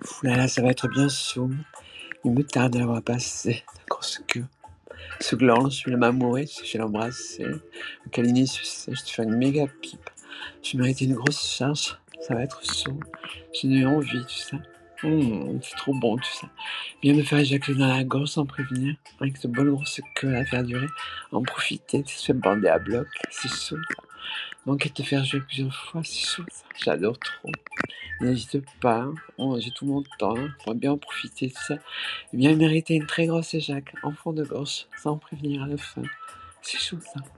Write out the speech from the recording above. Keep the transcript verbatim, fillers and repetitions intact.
Ouh là là, ça va être bien chaud. Il me tarde à l'avoir passé, la grosse queue. Ce gland, je vais m'amourer, je vais l'embrasser, le câliner, sucer, je te fais une méga pipe. Je mérite une grosse charge, ça va être chaud. J'ai eu envie, tu sais. Mmh, c'est trop bon, tu sais. Bien me faire éjaculer dans la gorge sans prévenir, avec cette bonne grosse queue à la faire durer, en profiter, tu se fait bander à bloc, c'est chaud ça. Manquer de te faire jouer plusieurs fois, c'est chaud ça, j'adore trop. N'hésite pas, hein. Oh, j'ai tout mon temps, hein, pour bien en profiter, tu sais. Et bien mériter une très grosse éjac en fond de gorge, sans prévenir à la fin. C'est chaud ça.